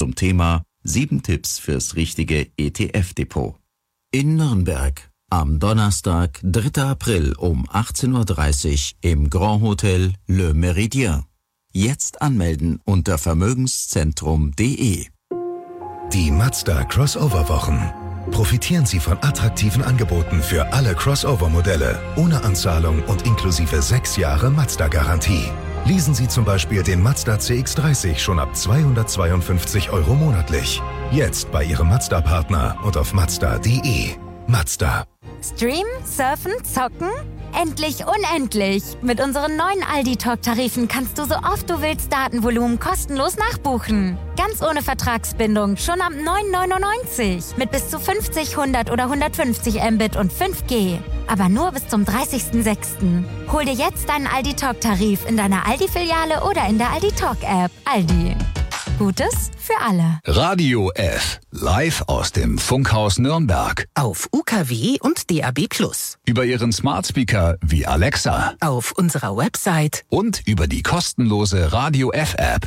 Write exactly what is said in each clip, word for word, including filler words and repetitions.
zum Thema sieben Tipps fürs richtige E T F-Depot. In Nürnberg am Donnerstag, dritter April um achtzehn Uhr dreißig im Grand Hotel Le Méridien. Jetzt anmelden unter vermögenszentrum punkt de. Die Mazda Crossover-Wochen. Profitieren Sie von attraktiven Angeboten für alle Crossover-Modelle, ohne Anzahlung und inklusive sechs Jahre Mazda-Garantie. Leasen Sie zum Beispiel den Mazda C X dreißig schon ab zweihundertzweiundfünfzig Euro monatlich. Jetzt bei Ihrem Mazda-Partner und auf mazda punkt de. Mazda. Streamen, surfen, zocken? Endlich unendlich! Mit unseren neuen Aldi-Talk-Tarifen kannst du so oft du willst Datenvolumen kostenlos nachbuchen. Ganz ohne Vertragsbindung, schon ab neun neunundneunzig. Mit bis zu fünfzig, hundert oder hundertfünfzig Mbit und fünf G. Aber nur bis zum dreißigsten sechsten Hol dir jetzt deinen Aldi-Talk-Tarif in deiner Aldi-Filiale oder in der Aldi-Talk-App. Aldi. Gutes für alle. Radio F. Live aus dem Funkhaus Nürnberg. Auf U K W und D A B plus. Über Ihren Smart Speaker wie Alexa. Auf unserer Website. Und über die kostenlose Radio F App.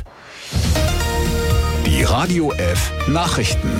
Die Radio F Nachrichten.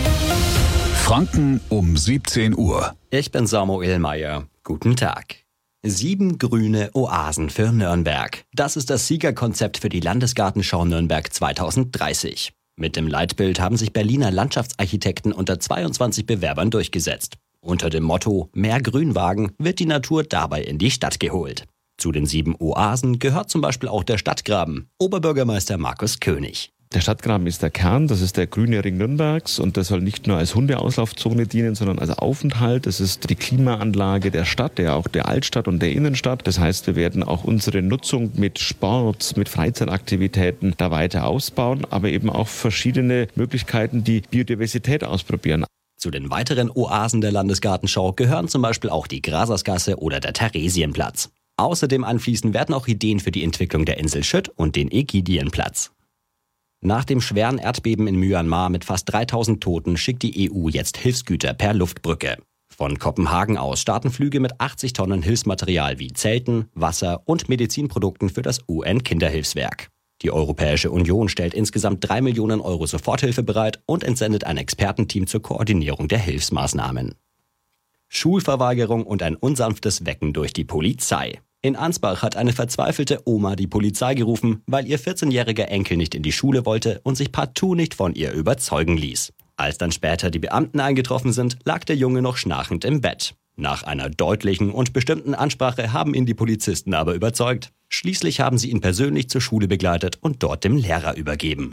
Franken um siebzehn Uhr. Ich bin Samuel Meyer. Guten Tag. Sieben grüne Oasen für Nürnberg. Das ist das Siegerkonzept für die Landesgartenschau Nürnberg zweitausenddreißig. Mit dem Leitbild haben sich Berliner Landschaftsarchitekten unter zweiundzwanzig Bewerbern durchgesetzt. Unter dem Motto Mehr Grünwagen wird die Natur dabei in die Stadt geholt. Zu den sieben Oasen gehört zum Beispiel auch der Stadtgraben. Oberbürgermeister Markus König. Der Stadtgraben ist der Kern, das ist der grüne Ring Nürnbergs und das soll nicht nur als Hundeauslaufzone dienen, sondern als Aufenthalt. Das ist die Klimaanlage der Stadt, der auch der Altstadt und der Innenstadt. Das heißt, wir werden auch unsere Nutzung mit Sport, mit Freizeitaktivitäten da weiter ausbauen, aber eben auch verschiedene Möglichkeiten, die Biodiversität ausprobieren. Zu den weiteren Oasen der Landesgartenschau gehören zum Beispiel auch die Grasersgasse oder der Theresienplatz. Außerdem anfließen werden auch Ideen für die Entwicklung der Insel Schütt und den Ägidienplatz. Nach dem schweren Erdbeben in Myanmar mit fast dreitausend Toten schickt die E U jetzt Hilfsgüter per Luftbrücke. Von Kopenhagen aus starten Flüge mit achtzig Tonnen Hilfsmaterial wie Zelten, Wasser und Medizinprodukten für das U N-Kinderhilfswerk. Die Europäische Union stellt insgesamt drei Millionen Euro Soforthilfe bereit und entsendet ein Expertenteam zur Koordinierung der Hilfsmaßnahmen. Schulverweigerung und ein unsanftes Wecken durch die Polizei. In Ansbach hat eine verzweifelte Oma die Polizei gerufen, weil ihr vierzehnjähriger Enkel nicht in die Schule wollte und sich partout nicht von ihr überzeugen ließ. Als dann später die Beamten eingetroffen sind, lag der Junge noch schnarchend im Bett. Nach einer deutlichen und bestimmten Ansprache haben ihn die Polizisten aber überzeugt. Schließlich haben sie ihn persönlich zur Schule begleitet und dort dem Lehrer übergeben.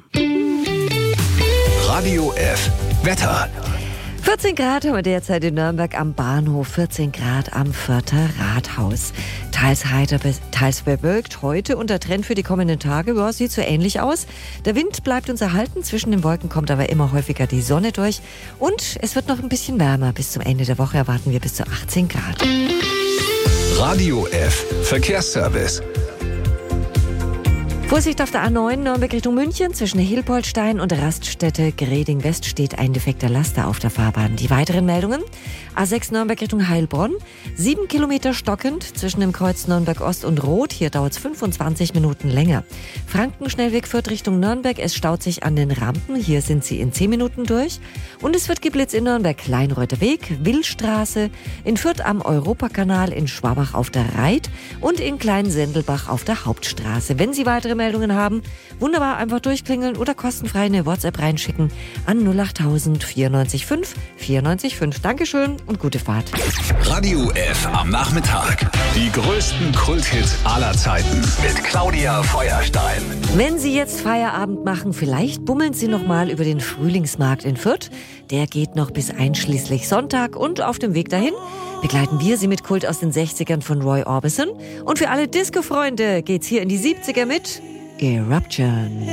Radio F Wetter. vierzehn Grad haben wir derzeit in Nürnberg am Bahnhof, vierzehn Grad am Fürther Rathaus. Teils heiter, teils bewölkt. Heute und der Trend für die kommenden Tage, ja, sieht so ähnlich aus. Der Wind bleibt uns erhalten, zwischen den Wolken kommt aber immer häufiger die Sonne durch. Und es wird noch ein bisschen wärmer. Bis zum Ende der Woche erwarten wir bis zu achtzehn Grad. Radio F Verkehrsservice. Vorsicht auf der A neun Nürnberg Richtung München. Zwischen Hilpoltstein und Raststätte Greding West steht ein defekter Laster auf der Fahrbahn. Die weiteren Meldungen. A sechs Nürnberg Richtung Heilbronn. Sieben Kilometer stockend zwischen dem Kreuz Nürnberg Ost und Rot. Hier dauert es fünfundzwanzig Minuten länger. Frankenschnellweg führt Richtung Nürnberg. Es staut sich an den Rampen. Hier sind sie in zehn Minuten durch. Und es wird geblitzt in Nürnberg Kleinreuther Weg, Willstraße, in Fürth am Europakanal, in Schwabach auf der Reit und in Kleinsendelbach auf der Hauptstraße. Wenn Sie weitere Meldungen haben, wunderbar einfach durchklingeln oder kostenfrei eine WhatsApp reinschicken an null acht tausend vierundneunzig fünf vierundneunzig fünf. Dankeschön und gute Fahrt. Radio F am Nachmittag. Die größten Kulthits aller Zeiten mit Claudia Feuerstein. Wenn Sie jetzt Feierabend machen, vielleicht bummeln Sie noch mal über den Frühlingsmarkt in Fürth. Der geht noch bis einschließlich Sonntag und auf dem Weg dahin begleiten wir Sie mit Kult aus den sechzigern von Roy Orbison. Und für alle Disco-Freunde geht's hier in die siebziger mit Eruption.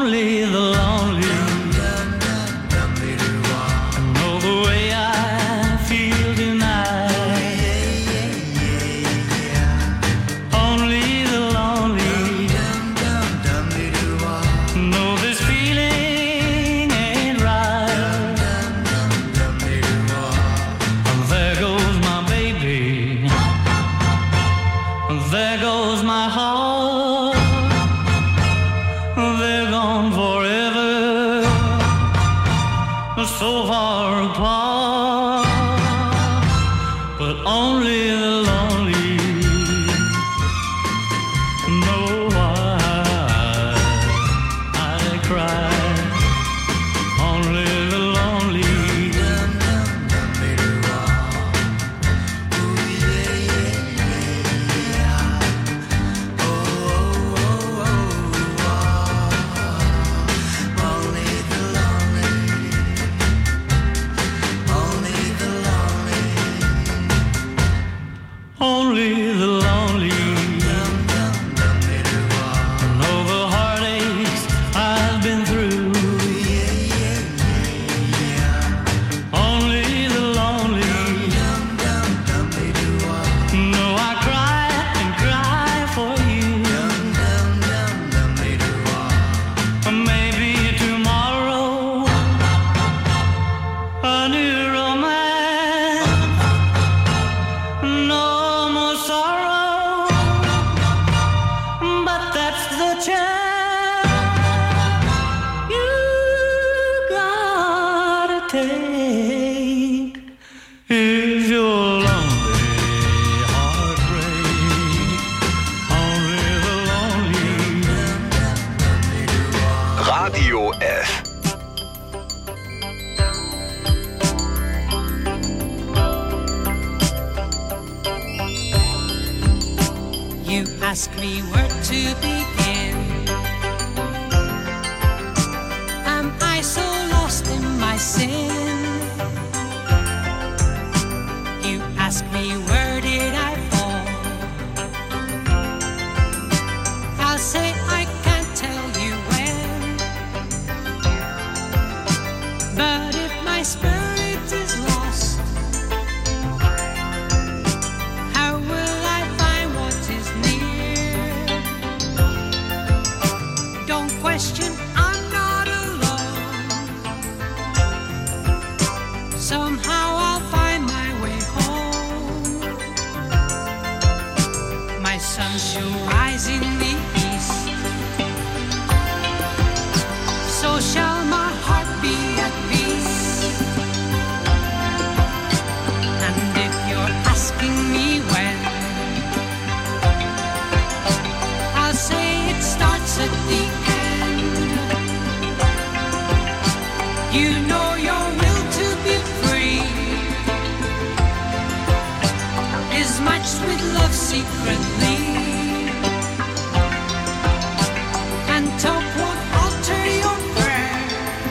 only the lonely know the way I feel tonight. Only the lonely know this feeling ain't right. There goes my baby, there goes my heart. They're gone forever, so far apart. But only the lonely know why I cry. Only the lonely. Only the lonely know the heartaches I've been through. Only the lonely know I cry and cry for you. Maybe tomorrow a new romance. No more sorrow, but that's the chance you gotta take if you're lonely, heartbreak. Only the lonely. Radio F. You ask me where to begin. Am I so lost in my sin? You ask me where did I fall? I'll say I can't tell you when. But if my spirit is lost, how will I find what is near? Don't question, I'm not alone. Somehow I'll find my way home. My sun shall rise in the east, so shall my heart be at peace. And if you're asking me when, I'll say it starts at the end. You know your will to be free is matched with love secretly. And talk won't alter your prayer.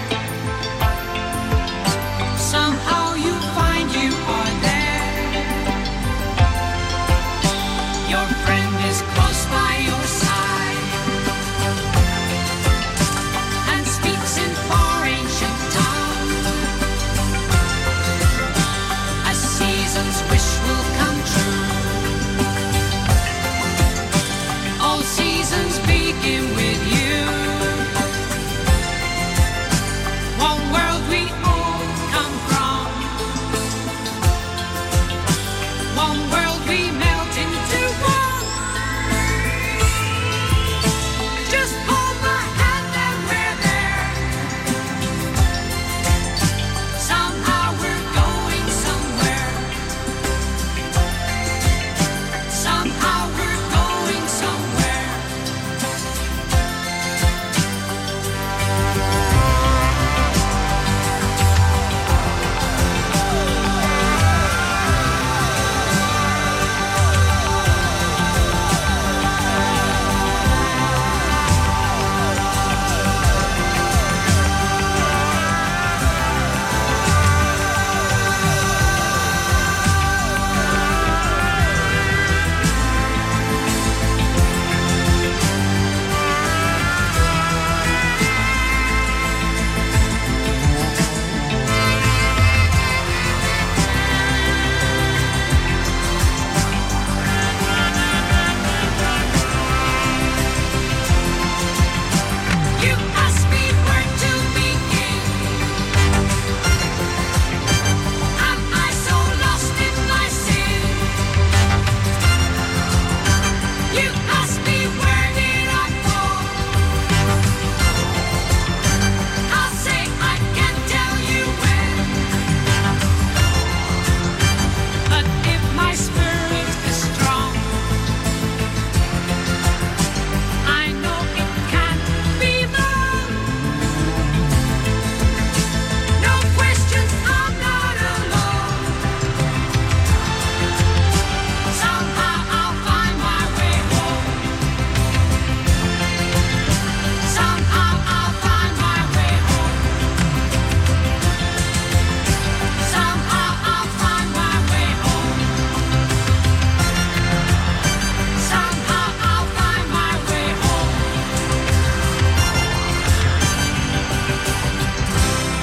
Somehow you find you are there. Your friend is close by your side and speaks in far ancient tongue. A season's wish will come true. All seasons begin with you. One world we all come from. One world we melt into one. Just hold my hand and we're there. Somehow we're going somewhere. Somehow we're going somewhere.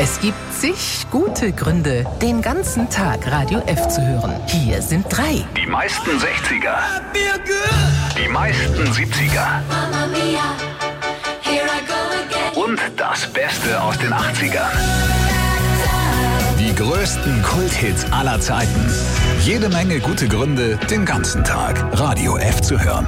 Es gibt zig gute Gründe, den ganzen Tag Radio F zu hören. Hier sind drei. Die meisten sechziger. Die meisten siebziger. Und das Beste aus den achtzigern. Die größten Kulthits aller Zeiten. Jede Menge gute Gründe, den ganzen Tag Radio F zu hören.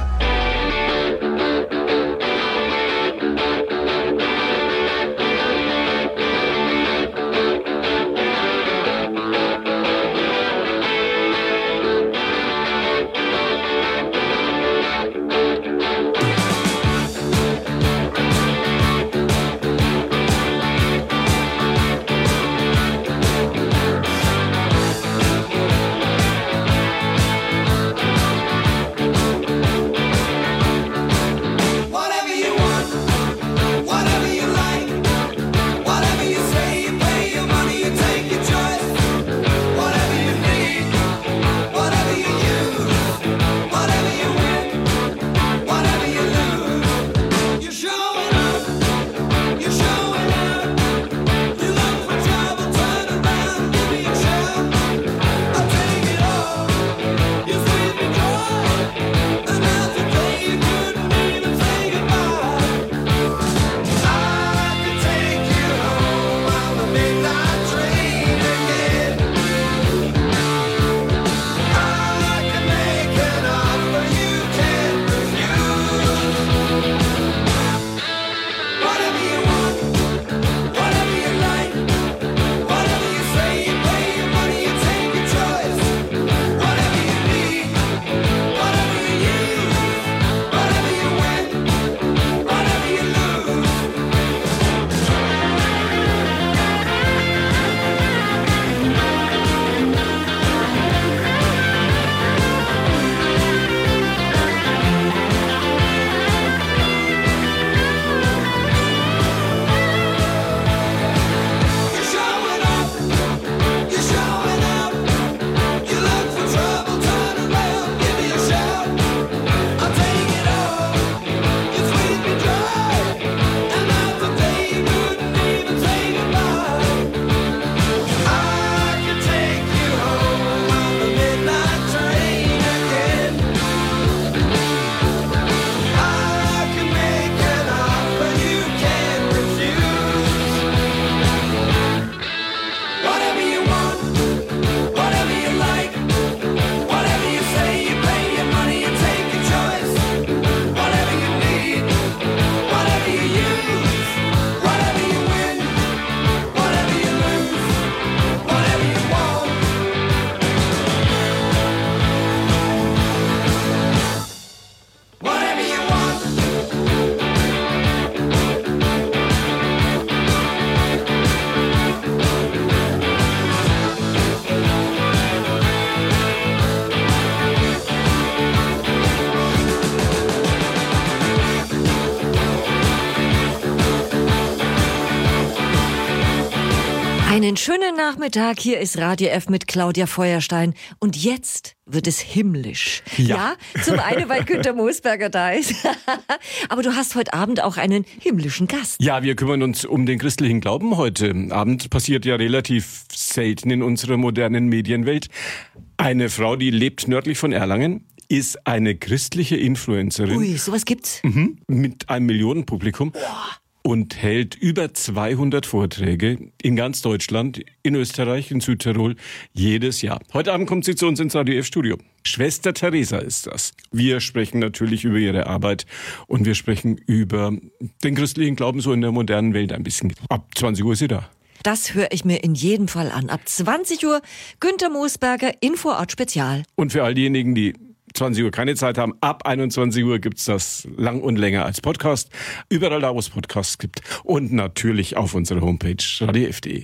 Einen schönen Nachmittag, hier ist Radio F mit Claudia Feuerstein und jetzt wird es himmlisch. Ja, ja zum einen, weil Günter Moosberger da ist, aber du hast heute Abend auch einen himmlischen Gast. Ja, wir kümmern uns um den christlichen Glauben heute Abend. Passiert ja relativ selten in unserer modernen Medienwelt. Eine Frau, die lebt nördlich von Erlangen, ist eine christliche Influencerin. Ui, sowas gibt's? Mhm, mit einem Millionenpublikum. Boah. Und hält über zweihundert Vorträge in ganz Deutschland, in Österreich, in Südtirol, jedes Jahr. Heute Abend kommt sie zu uns ins Radio F-Studio. Schwester Theresa ist das. Wir sprechen natürlich über ihre Arbeit und wir sprechen über den christlichen Glauben so in der modernen Welt ein bisschen. Ab zwanzig Uhr ist sie da. Das höre ich mir in jedem Fall an. Ab zwanzig Uhr Günter Moosberger, Infoort Spezial. Und für all diejenigen, die zwanzig Uhr keine Zeit haben, ab einundzwanzig Uhr gibt's das lang und länger als Podcast. Überall da, wo es Podcasts gibt. Und natürlich auf unserer Homepage radio f punkt de.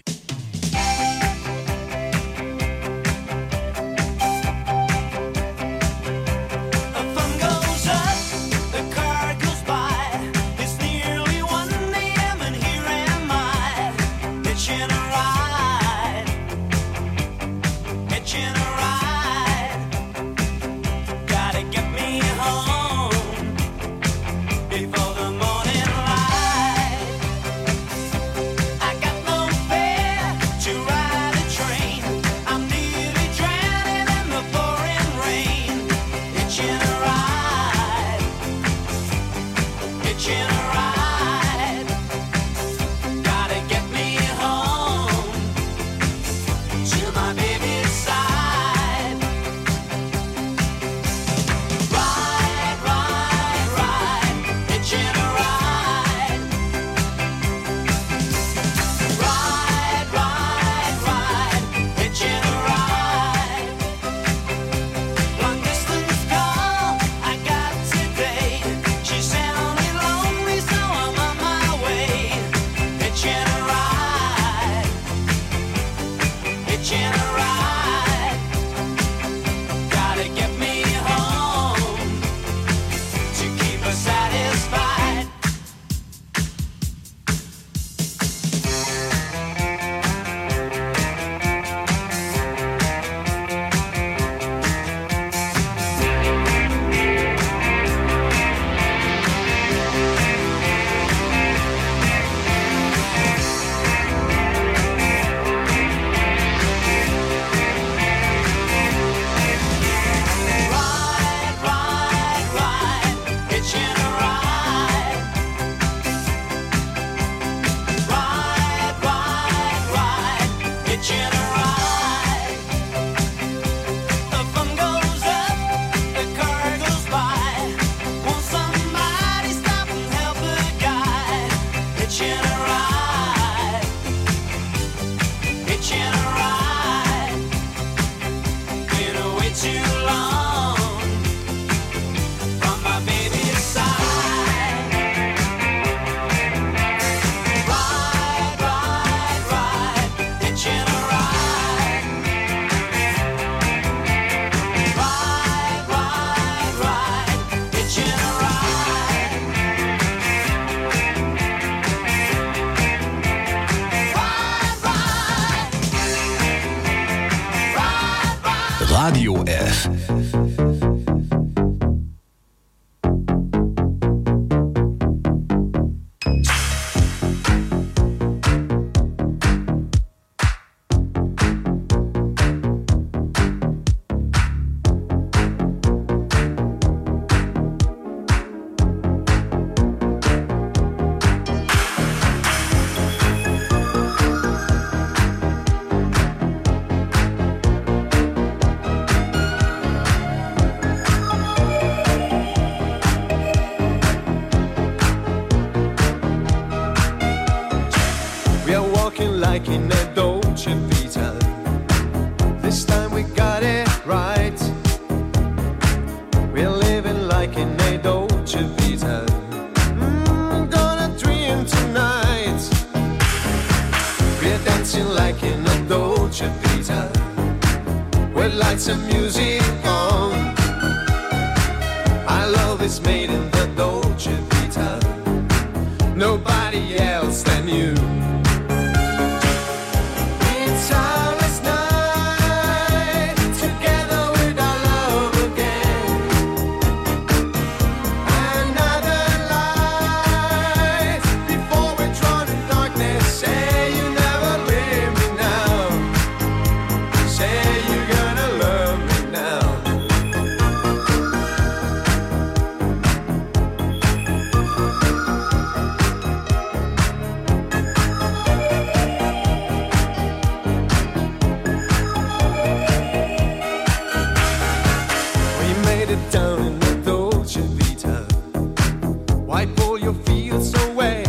Before the morning light, I got no faith. Radio F. like in a Dolce Vita. This time we got it right. We're living like in a Dolce Vita. Mm, gonna dream tonight. We're dancing like in a Dolce Vita. With lights and music on. Our love is made in the Dolce Vita. Nobody else than you. It's our last night together with our love again. Another light before we're drawn in darkness. Say you never leave me now. Say you're gonna love me now. Down in the Dolce Vita, wipe all your fears away.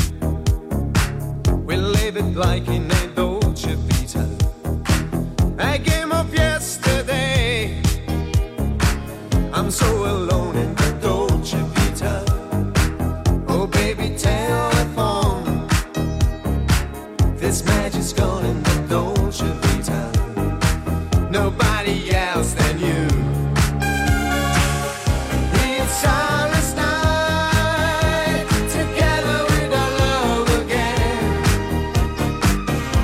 We live it like in a Dolce Vita, a game of yesterday. I'm so alone in the Dolce Vita. Oh baby, telephone. This magic's gone in the Dolce Vita. Nobody else than you. It's our last night together with our love again.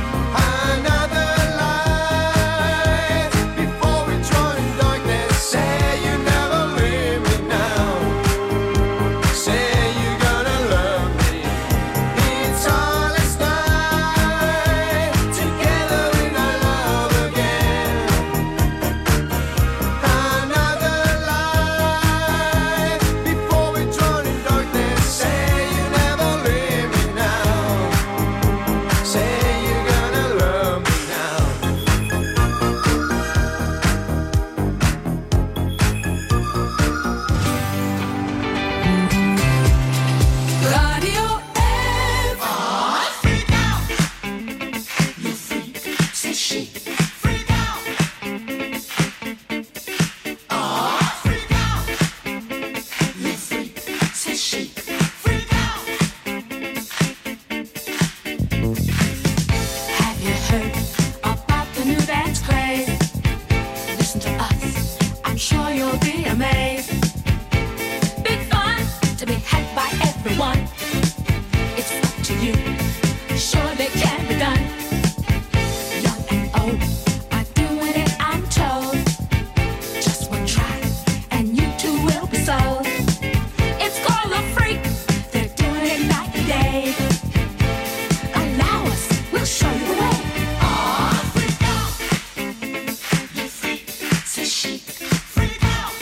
everyone. It's up to you. Surely can be done. Young and old are doing it, I'm told. Just one try, and you too will be sold. It's called a freak. They're doing it night and day. Allow us, we'll show you the way. Oh, freak out. You freak, says she. Freak out.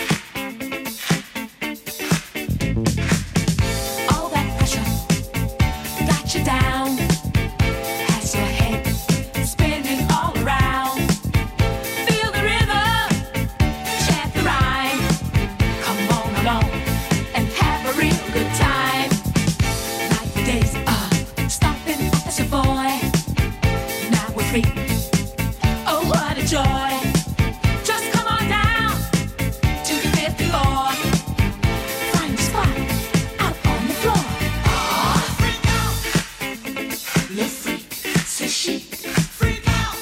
All that pressure got you down. Has your head spinning all around. Feel the rhythm, chant the rhyme. Come on along and have a real good time. Like the days of stomping as a boy. Now we're free. Oh, what a joy. Just come on down to the fifth floor. Find a spot out on the floor. Oh, freak out. You're free, says she. Freak out.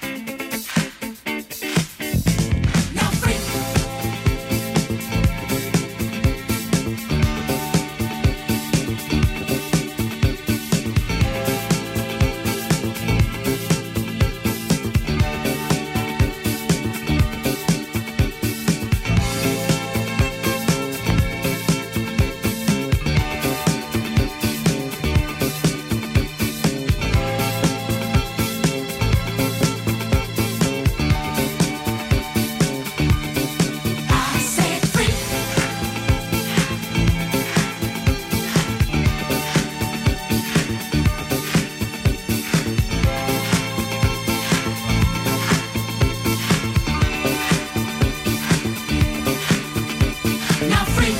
Now freak. I said freak. Now freak.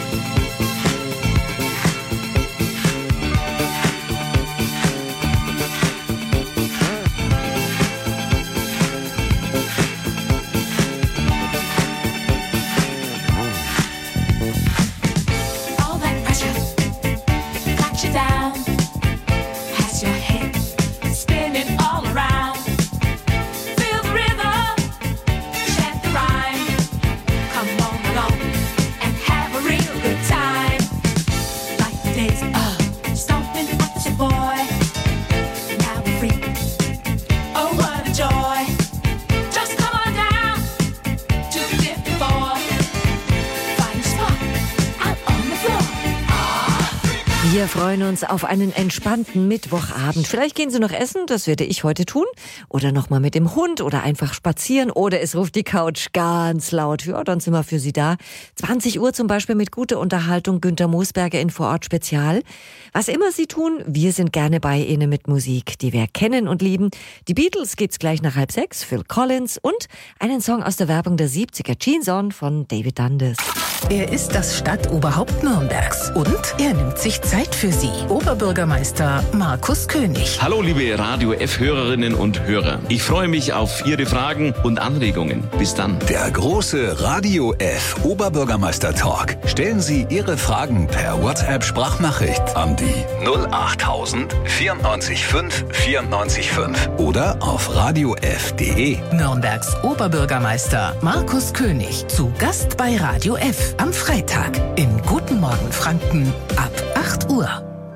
All that pressure got you down. Has your head spinning all around. Feel the rhythm, chant the rhyme. Come on along and have a real good time. Like the days of stomping at your boy. Now we're free. Oh, what a joy. Just come on down to the fifth floor. Find a spot out on the floor. Wir freuen uns auf einen entspannten Mittwochabend. Vielleicht gehen Sie noch essen, das werde ich heute tun. Oder noch mal mit dem Hund oder einfach spazieren. Oder es ruft die Couch ganz laut. Ja, dann sind wir für Sie da. zwanzig Uhr zum Beispiel mit guter Unterhaltung. Günter Moosberger in Vorort Spezial. Was immer Sie tun, wir sind gerne bei Ihnen mit Musik, die wir kennen und lieben. Die Beatles gibt's gleich nach halb sechs, Phil Collins und einen Song aus der Werbung der siebziger, Jeans On von David Dundas. Er ist das Stadtoberhaupt Nürnbergs und er nimmt sich Zeit für Sie. Oberbürgermeister Markus König. Hallo liebe Radio F-Hörerinnen und Hörer. Ich freue mich auf Ihre Fragen und Anregungen. Bis dann. Der große Radio F Oberbürgermeister Talk. Stellen Sie Ihre Fragen per WhatsApp-Sprachnachricht an die null achttausend vierundneunzig fünf vierundneunzig fünf oder auf radio f punkt de. Nürnbergs Oberbürgermeister Markus König zu Gast bei Radio F am Freitag in Guten Morgen Franken ab acht Uhr.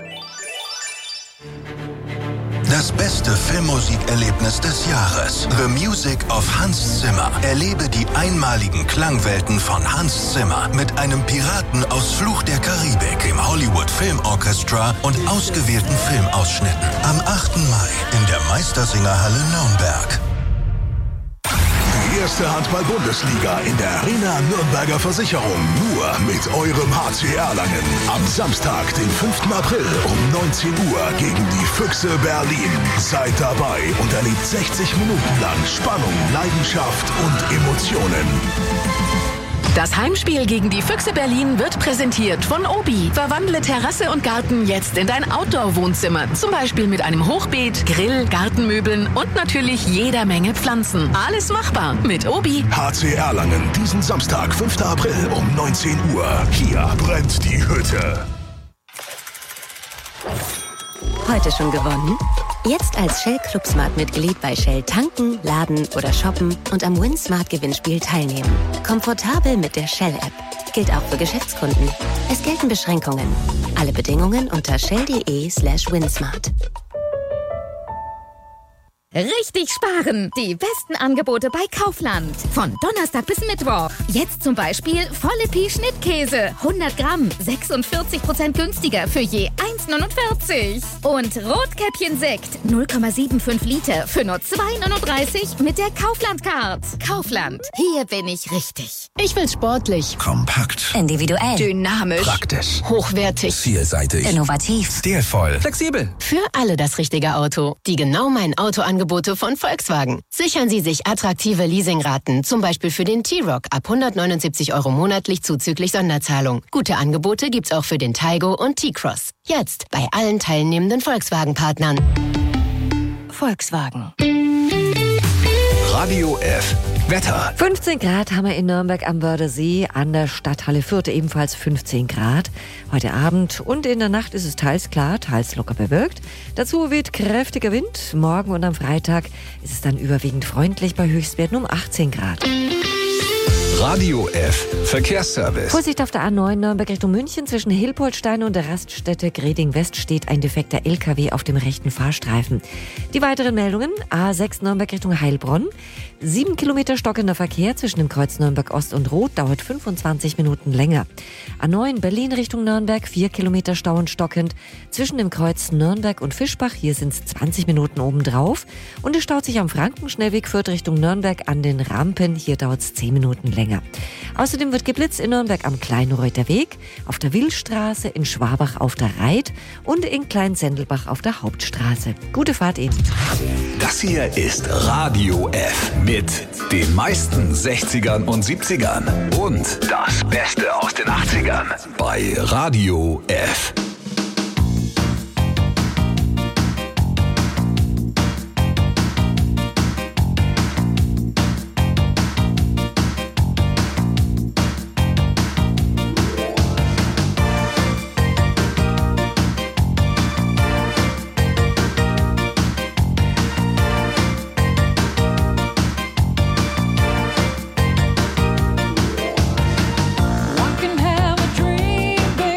Das beste Filmmusikerlebnis des Jahres. The Music of Hans Zimmer. Erlebe die einmaligen Klangwelten von Hans Zimmer mit einem Piraten aus Fluch der Karibik, dem Hollywood Film Orchestra und ausgewählten Filmausschnitten. Am achten Mai in der Meistersingerhalle Nürnberg. Die erste Handball-Bundesliga in der Arena Nürnberger Versicherung. Nur mit eurem H C Erlangen. Am Samstag, den fünften April um neunzehn Uhr gegen die Füchse Berlin. Seid dabei und erlebt sechzig Minuten lang Spannung, Leidenschaft und Emotionen. Das Heimspiel gegen die Füchse Berlin wird präsentiert von Obi. Verwandle Terrasse und Garten jetzt in dein Outdoor-Wohnzimmer. Zum Beispiel mit einem Hochbeet, Grill, Gartenmöbeln und natürlich jeder Menge Pflanzen. Alles machbar mit Obi. H C Erlangen, diesen Samstag, fünften April um neunzehn Uhr. Hier brennt die Hütte. Heute schon gewonnen? Jetzt als Shell Club Smart Mitglied bei Shell tanken, laden oder shoppen und am Win Smart Gewinnspiel teilnehmen. Komfortabel mit der Shell App. Gilt auch für Geschäftskunden. Es gelten Beschränkungen. Alle Bedingungen unter shell.de slash winsmart. Richtig sparen! Die besten Angebote bei Kaufland. Von Donnerstag bis Mittwoch. Jetzt zum Beispiel volle Pi Schnittkäse. hundert Gramm. sechsundvierzig Prozent günstiger für je eins neunundvierzig. Und Rotkäppchen Sekt. null Komma fünfundsiebzig Liter für nur zwei neununddreißig mit der Kaufland-Card. Kaufland. Hier bin ich richtig. Ich will sportlich, Kompakt. individuell, dynamisch, Praktisch. hochwertig, Vielseitig. innovativ, Stilvoll. flexibel. Für alle das richtige Auto. Die genau mein Autoangebote von Volkswagen. Sichern Sie sich attraktive Leasingraten, zum Beispiel für den T-Roc ab hundertneunundsiebzig Euro monatlich zuzüglich Sonderzahlung. Gute Angebote gibt's auch für den Taigo und T-Cross. Jetzt bei allen teilnehmenden Volkswagen-Partnern. Volkswagen. Radio F. Wetter. fünfzehn Grad haben wir in Nürnberg am Wörthersee, an der Stadthalle Fürth ebenfalls fünfzehn Grad. Heute Abend und in der Nacht ist es teils klar, teils locker bewölkt. Dazu weht kräftiger Wind. Morgen und am Freitag ist es dann überwiegend freundlich bei Höchstwerten um achtzehn Grad. Radio F. Verkehrsservice. Vorsicht auf der A neun Nürnberg Richtung München. Zwischen Hilpoltstein und der Raststätte Greding West steht ein defekter L K W auf dem rechten Fahrstreifen. Die weiteren Meldungen: A sechs Nürnberg Richtung Heilbronn. Sieben Kilometer stockender Verkehr zwischen dem Kreuz Nürnberg Ost und Rot dauert fünfundzwanzig Minuten länger. A neun Berlin Richtung Nürnberg. Vier Kilometer Stau und stockend zwischen dem Kreuz Nürnberg und Fischbach. Hier sind es zwanzig Minuten obendrauf. Und es staut sich am Frankenschnellweg Fürth Richtung Nürnberg an den Rampen. Hier dauert es zehn Minuten länger. Außerdem wird geblitzt in Nürnberg am Kleinreuther Weg, auf der Willstraße, in Schwabach auf der Reit und in Kleinsendelbach auf der Hauptstraße. Gute Fahrt Ihnen. Das hier ist Radio F mit den meisten sechzigern und siebzigern und das Beste aus den achtzigern bei Radio F. One can have a dream,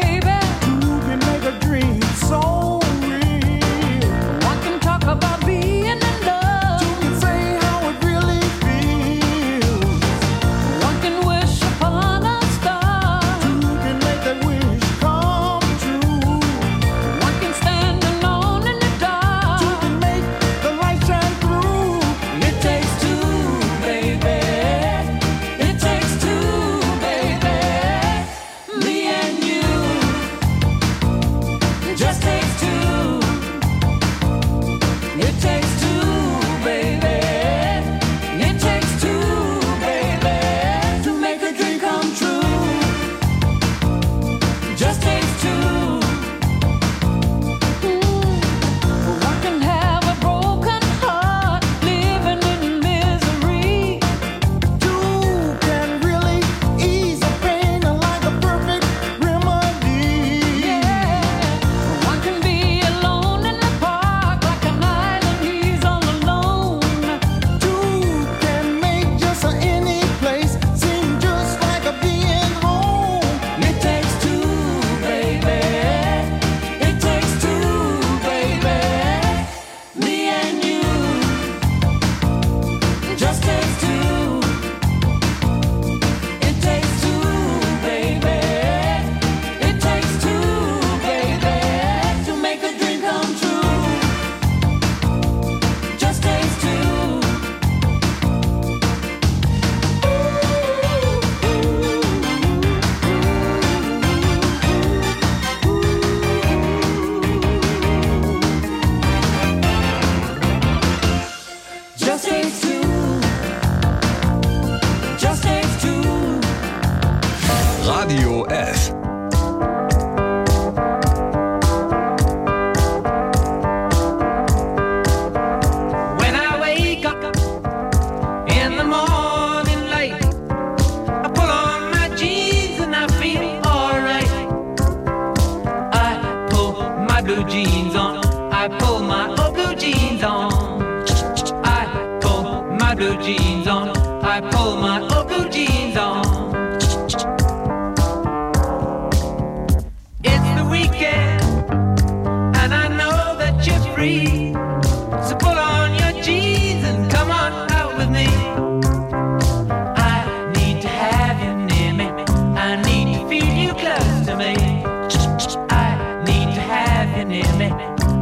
Radio F. When I wake up in the morning light, I pull on my jeans and I feel alright. I pull my blue jeans on, I pull my old blue jeans on. I pull my blue jeans on, I pull my old blue jeans on. It's the weekend.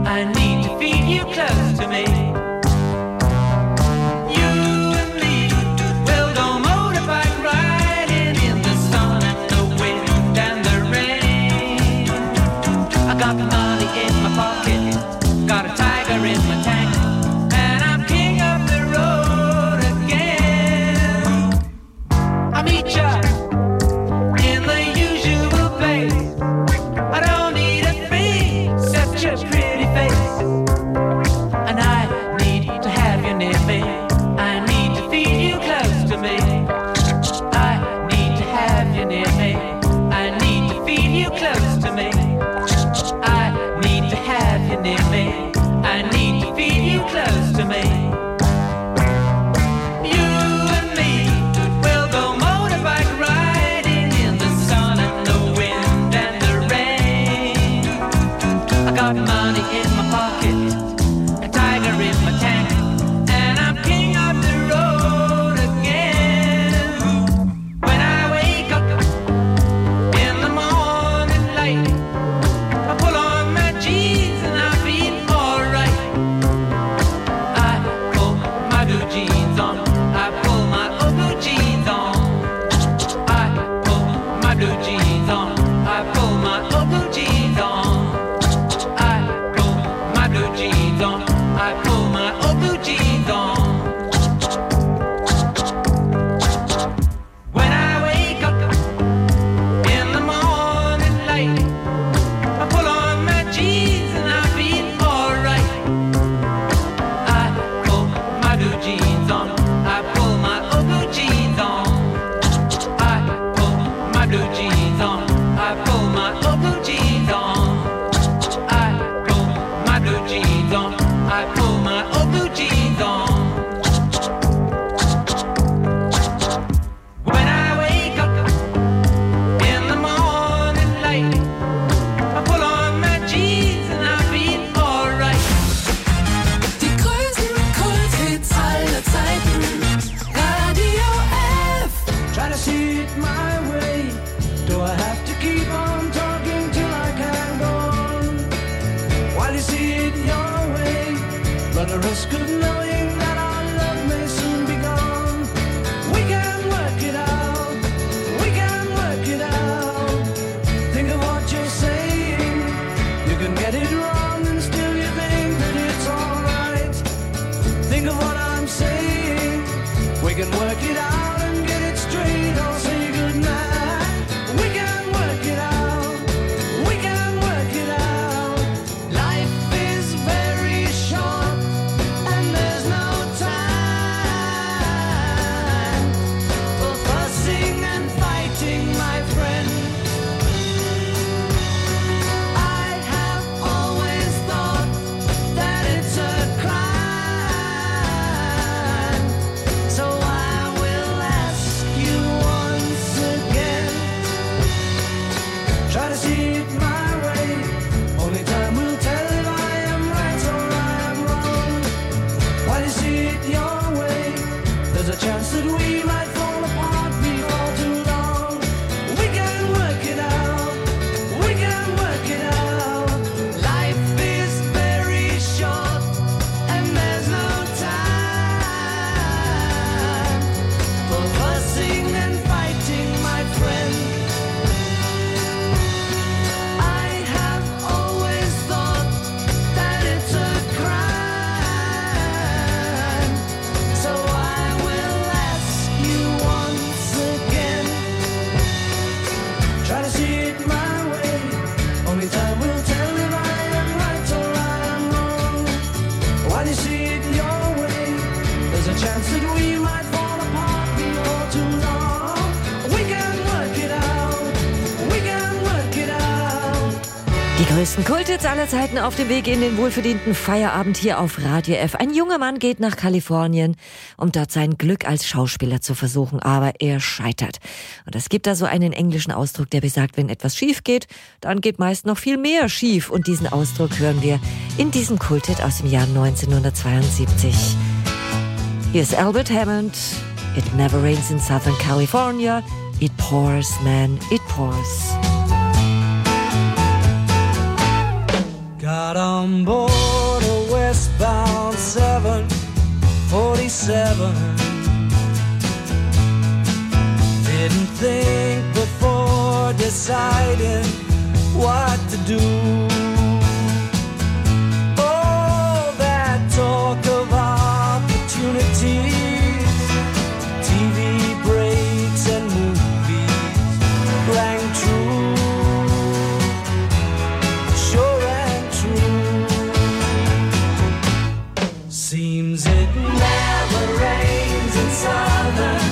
I need to feel you close to me. You and me will go motorbike riding in the sun and the wind and the rain. I got money in my pocket, got a tiger in my tank, and I'm king of the road again. I meet ya in the usual place. I don't need a fee, such a pretty face. And I need to have you near me. I need to feel you close to me. I need to have you near me. I need to feel you close to me. I need to have you near me. I need to feel you close to me. You and me will go motorbike riding in the sun and the wind and the rain. I got money in my pocket, a tiger in my tank, and I'm king of the road again. When I wake up in the morning light, I pull on my jeans and I feel alright. I pull my blue jeans on, I pull my old blue jeans on. I pull my blue jeans on, I pull my old blue jeans on. I pull my blue jeans on, I pull my old blue jeans on. When I wake up in the morning light, I pull on my jeans and I feel alright. I pull my blue jeans on, I pull my old blue jeans on. I pull my blue jeans on, I pull my old blue jeans on. I pull my blue jeans on, I pull my old blue jeans on. When I wake up in the morning light, I pull on my jeans and I feel alright. Die größten Kulthits aller Zeiten. Radio F. Try to see it my way. Do I have to keep on talking till I can go on? While you see it your way, run the risk of knowing that our love may soon be gone. We can work it out, we can work it out. Think of what you're saying. You can get it wrong and still you think that it's alright. Think of what I'm saying. We can work it out and get it straight. I'll say goodnight. We can work it out. We can work it out. Life is very short and there's no time for fussing and fighting, my friend. I have always thought that it's a crime. So I will ask you once again. Try to see it my way. Only time will tell if I am right or I am wrong. While you see it your way, there's a chance that we might fall apart before too long. We can work it out. We can work it out. Life is very short and there's no time for fussing and fighting, my friend. I have always thought that it's a crime. So I will ask you once again. Try to see it my way. Only time will tell if I am right or I am wrong. While you see it your way, there's a chance that we might fall apart before too long. We can work it out. We can work it out. Die größten Kulthits aller Zeiten auf dem Weg in den wohlverdienten Feierabend hier auf Radio F. Ein junger Mann geht nach Kalifornien, um dort sein Glück als Schauspieler zu versuchen, aber er scheitert. Und es gibt da so einen englischen Ausdruck, der besagt, wenn etwas schief geht, dann geht meist noch viel mehr schief. Und diesen Ausdruck hören wir in diesem Kulthit aus dem Jahr neunzehnhundertzweiundsiebzig. Hier ist Albert Hammond. It never rains in Southern California. It pours, man, it pours. Got on board seven. Didn't think before deciding what to do. All that talk of opportunities, T V breaks and movies rang true, sure and true. Seems it never rains in Southern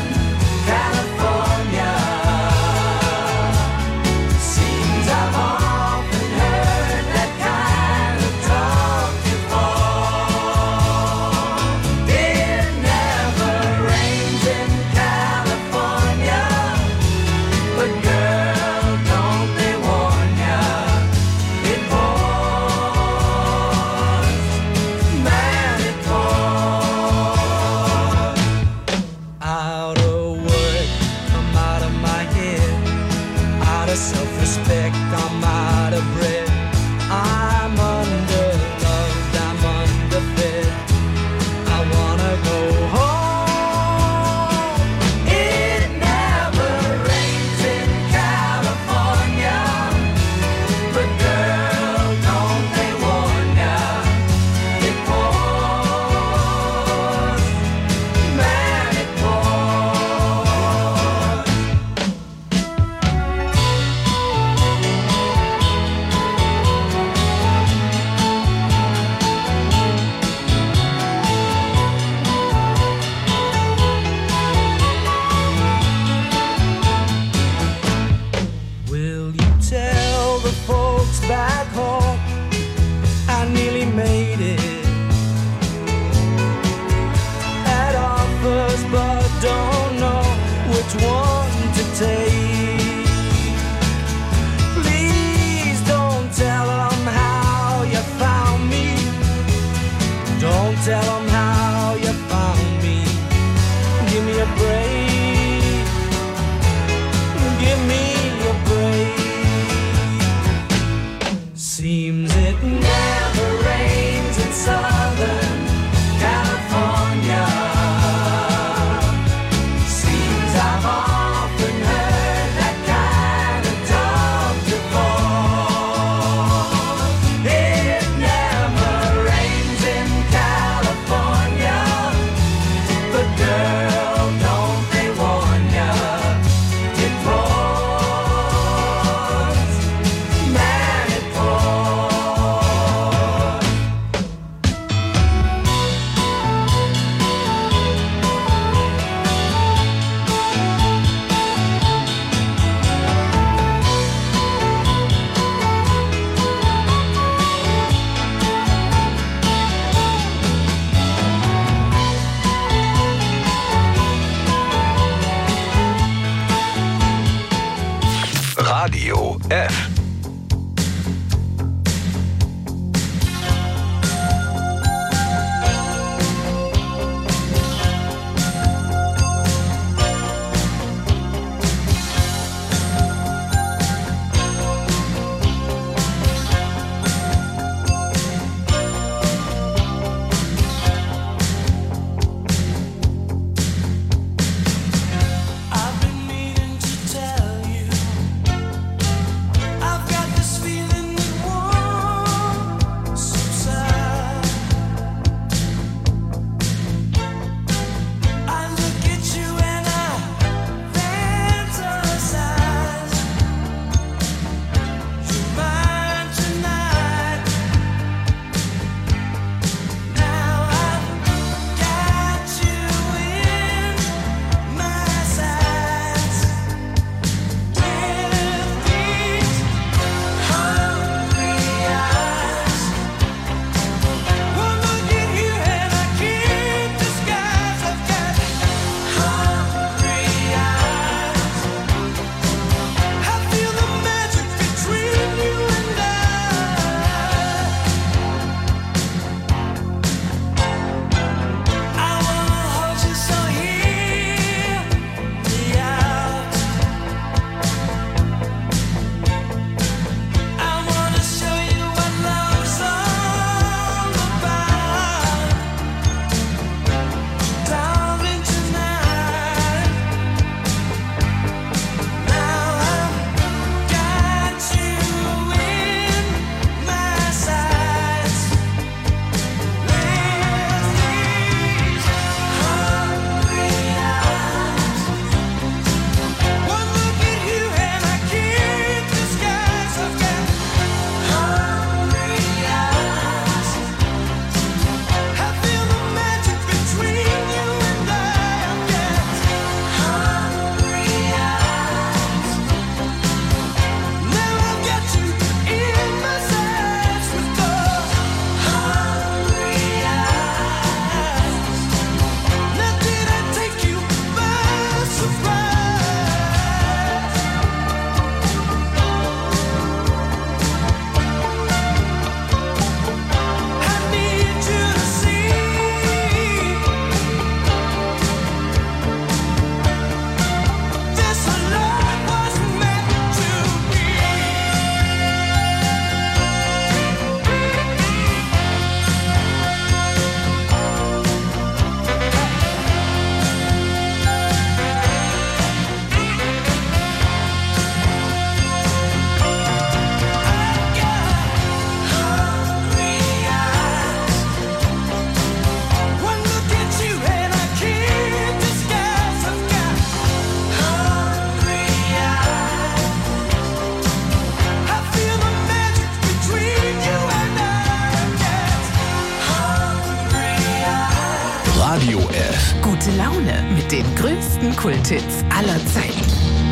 California. Seems I've often heard gute Laune mit den größten Kulthits aller Zeiten.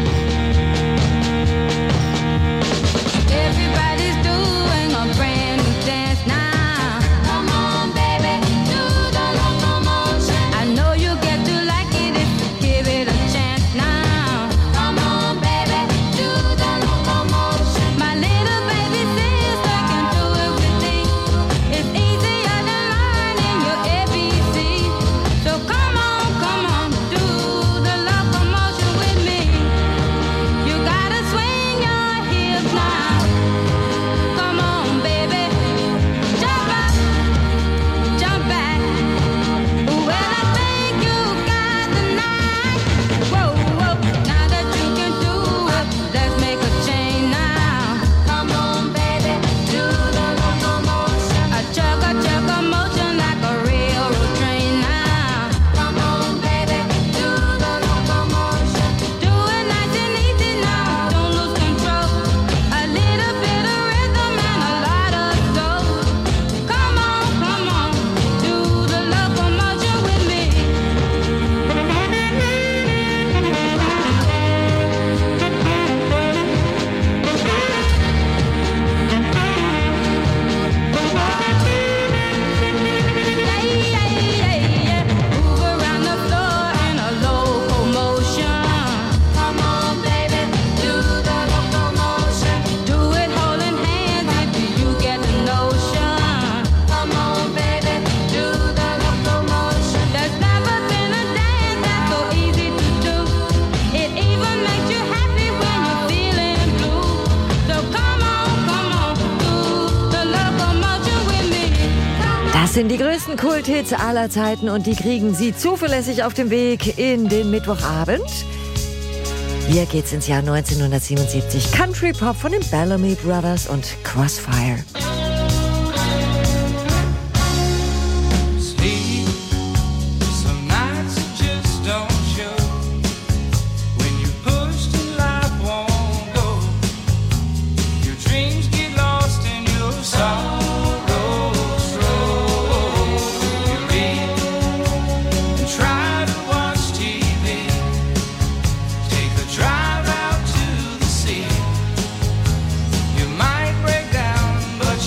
Everybody's doing a brand new dance now. Come on, baby, do the locomotion. I know you get to like it if you give it a chance now. Come on, baby, do the locomotion. My little baby sister can do everything. It's easier than learning your A B C. So come on, come on, do the locomotion with me. You gotta swing your hips now. Come on, baby, jump up, jump back. Well, I think you got the knack. Whoa, whoa, now that you can do it, let's make a change now. Come on, baby, do the locomotion. A chug, a chug, a motion like a railroad train now. Come on, baby, do the locomotion. Do it nice and easy now, don't lose control. A little bit of rhythm and a lot of soul. Come on, come on, do the locomotion with me. Yeah, yeah, yeah, yeah. Move around the floor in a locomotion. Come on, baby, do the locomotion. Do it holding hands if you get the notion. Come on, baby, do the locomotion. There's never been a dance that's so easy to do. It even makes you happy when you're feeling blue. So come on, come on, do the locomotion with me. Das sind die größten Kulthits aller Zeiten und die kriegen Sie zuverlässig auf dem Weg in den Mittwochabend. Hier geht's ins Jahr neunzehnhundertsiebenundsiebzig. Country Pop von den Bellamy Brothers und Crossfire. Sleep. Some nights it just don't show. When you push till life won't go, your dreams get lost in your sorrow's road. You read and try to watch T V. Take a drive out to the sea. You might break down, but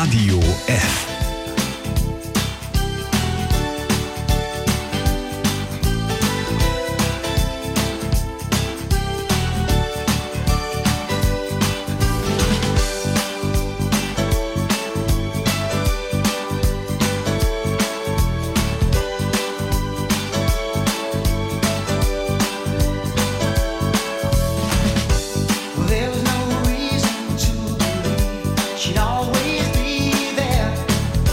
Radio F. There was no reason to believe she'd always be there.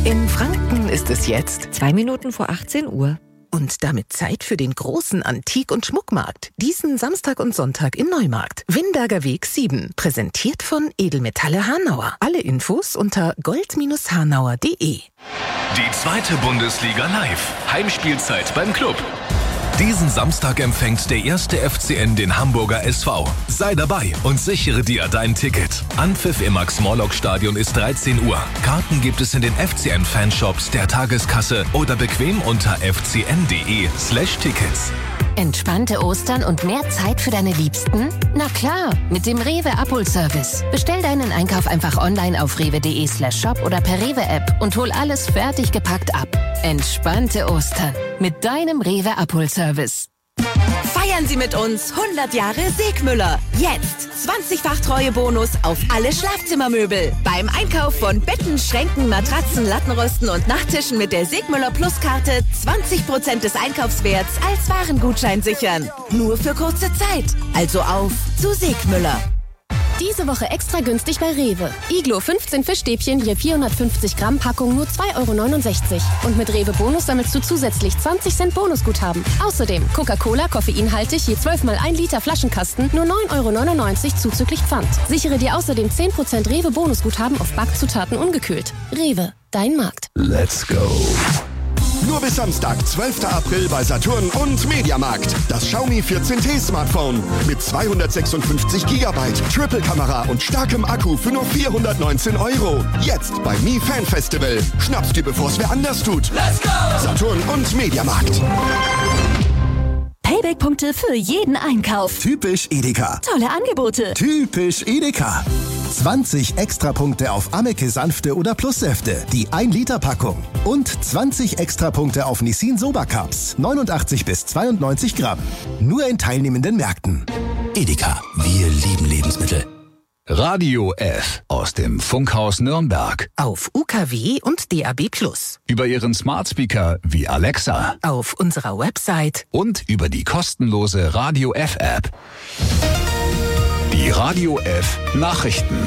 In Franken ist es jetzt Zwei Minuten vor achtzehn Uhr. Und damit Zeit für den großen Antik- und Schmuckmarkt. Diesen Samstag und Sonntag in Neumarkt. Winberger Weg sieben. Präsentiert von Edelmetalle Hanauer. Alle Infos unter gold hanauer punkt de. Die zweite Bundesliga live. Heimspielzeit beim Club. Diesen Samstag empfängt der erste F C N den Hamburger S V. Sei dabei und sichere dir dein Ticket. Anpfiff im Max-Morlock-Stadion ist dreizehn Uhr. Karten gibt es in den F C N-Fanshops, der Tageskasse oder bequem unter f c n punkt de slash tickets. Entspannte Ostern und mehr Zeit für deine Liebsten? Na klar, mit dem Rewe Abholservice. Bestell deinen Einkauf einfach online auf rewe punkt de slash shop oder per Rewe App und hol alles fertig gepackt ab. Entspannte Ostern mit deinem Rewe Abholservice. Feiern Sie mit uns hundert Jahre Segmüller. Jetzt zwanzigfach Treuebonus auf alle Schlafzimmermöbel. Beim Einkauf von Betten, Schränken, Matratzen, Lattenrosten und Nachttischen mit der Segmüller Plus-Karte zwanzig Prozent des Einkaufswerts als Warengutschein sichern. Nur für kurze Zeit. Also auf zu Segmüller. Diese Woche extra günstig bei Rewe. Iglo fünfzehn Fischstäbchen je vierhundertfünfzig Gramm Packung nur zwei Euro neunundsechzig. Und mit Rewe Bonus sammelst du zusätzlich zwanzig Cent Bonusguthaben. Außerdem Coca-Cola koffeinhaltig je zwölf mal ein Liter Flaschenkasten nur neun Euro neunundneunzig zuzüglich Pfand. Sichere dir außerdem zehn Prozent Rewe Bonusguthaben auf Backzutaten ungekühlt. Rewe, dein Markt. Let's go. Nur bis Samstag, zwölfter April bei Saturn und Mediamarkt. Das Xiaomi vierzehn T Smartphone mit zweihundertsechsundfünfzig Gigabyte, Triple-Kamera und starkem Akku für nur vierhundertneunzehn Euro. Jetzt bei Mi Fan Festival. Schnapp's dir, bevor es wer anders tut. Let's go! Saturn und Mediamarkt. Payback-Punkte für jeden Einkauf. Typisch Edeka. Tolle Angebote. Typisch Edeka. zwanzig Extrapunkte auf Ameke Sanfte oder Plussäfte, die ein Liter Packung. Und zwanzig Extrapunkte auf Nissin Soba Cups, neunundachtzig bis zweiundneunzig Gramm. Nur in teilnehmenden Märkten. Edeka, wir lieben Lebensmittel. Radio F aus dem Funkhaus Nürnberg. Auf U K W und D A B plus. Über Ihren Smart Speaker wie Alexa. Auf unserer Website. Und über die kostenlose Radio F App. Die Radio F Nachrichten.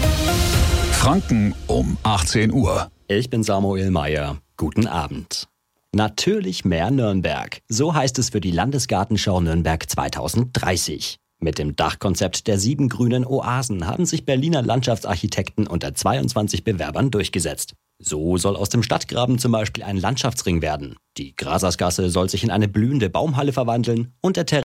Franken um achtzehn Uhr. Ich bin Samuel Meyer. Guten Abend. Natürlich mehr Nürnberg. So heißt es für die Landesgartenschau Nürnberg zweitausenddreißig. Mit dem Dachkonzept der sieben grünen Oasen haben sich Berliner Landschaftsarchitekten unter zweiundzwanzig Bewerbern durchgesetzt. So soll aus dem Stadtgraben zum Beispiel ein Landschaftsring werden. Die Grasersgasse soll sich in eine blühende Baumhalle verwandeln und der